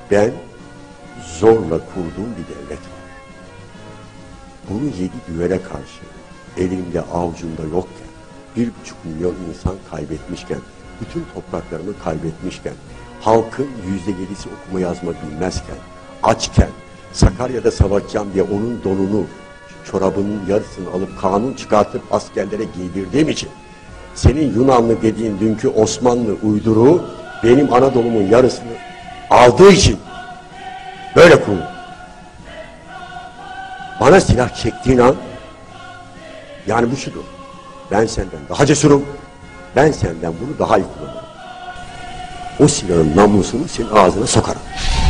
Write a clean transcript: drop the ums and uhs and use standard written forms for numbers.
Ben zorla kurduğum bir devlet var. Bunu 7 düvele karşı elimde avucumda yokken, 1,5 milyon insan kaybetmişken, bütün topraklarını kaybetmişken, halkın %7'si okuma yazma bilmezken, açken, Sakarya'da savaşacağım diye onun donunu, çorabının yarısını alıp kanun çıkartıp askerlere giydirdiğim için, senin Yunanlı dediğin dünkü Osmanlı uyduruğu benim Anadolu'mun yarısını aldığı için böyle kuruldu. Bana silah çektiğin an, yani bu şudur: ben senden daha cesurum, ben senden bunu daha iyi kullanırım. O silahın namlusunu senin ağzına sokarım.